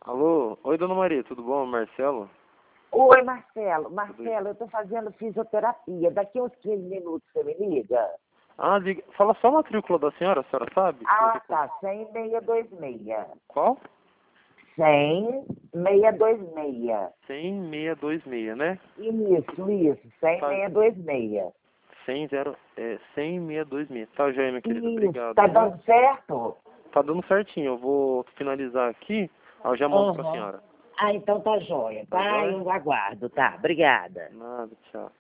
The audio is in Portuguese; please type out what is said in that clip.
Alô? Oi, dona Maria, tudo bom? Marcelo? Oi, Marcelo. Marcelo, eu tô fazendo fisioterapia. Daqui uns 15 minutos você me liga? Ah, liga. Fala só a matrícula da senhora, a senhora sabe? Ah, tá. 100-626. Qual? 100-626. 100-626, né? Isso. Tá, 100-626. 100-626. Tá, joia, minha querida. Isso. Obrigado, Tá viu? dando certo? Tá dando certinho. Eu vou finalizar aqui. Aí eu já mando pra Aham. senhora. Ah, então tá jóia. Tá Tá, joia? eu aguardo. Tá, obrigada. Nada, tchau.